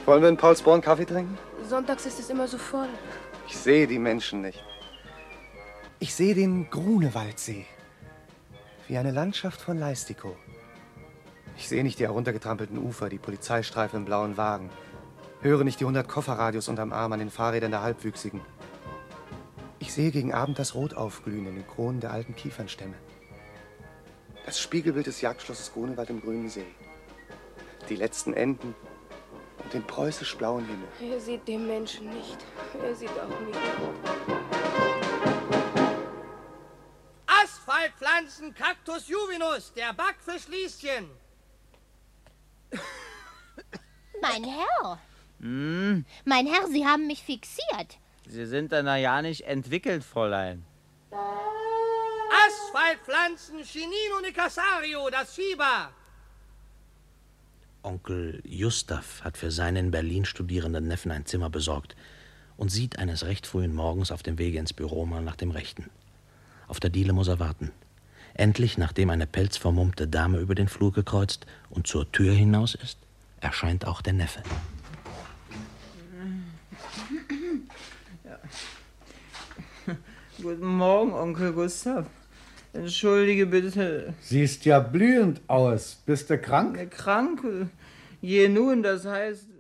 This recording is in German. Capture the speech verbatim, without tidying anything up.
Wollen wir in Paulsborn Kaffee trinken? Sonntags ist es immer so voll. Ich sehe die Menschen nicht. Ich sehe den Grunewaldsee. Wie eine Landschaft von Leistikow. Ich sehe nicht die heruntergetrampelten Ufer, die Polizeistreifen im blauen Wagen. Höre nicht die hundert Kofferradios unterm Arm an den Fahrrädern der Halbwüchsigen. Ich sehe gegen Abend das Rot aufglühen in den Kronen der alten Kiefernstämme. Das Spiegelbild des Jagdschlosses Grunewald im grünen See. Die letzten Enten und den preußisch-blauen Himmel. Er sieht den Menschen nicht. Er sieht auch mich. Asphaltpflanzen, Cactus juvinus, der Backfisch Lieschen. Mein Herr. Hm? Mein Herr, Sie haben mich fixiert. Sie sind dann ja nicht entwickelt, Fräulein. Asphaltpflanzen, Chinino Nicasario, das Fieber. Onkel Gustav hat für seinen in Berlin studierenden Neffen ein Zimmer besorgt und sieht eines recht frühen Morgens auf dem Wege ins Büro mal nach dem Rechten. Auf der Diele muss er warten. Endlich, nachdem eine pelzvermummte Dame über den Flur gekreuzt und zur Tür hinaus ist, erscheint auch der Neffe. Ja. Guten Morgen, Onkel Gustav. Entschuldige bitte. Siehst ja blühend aus. Bist du krank? Krank? Je nun, das heißt...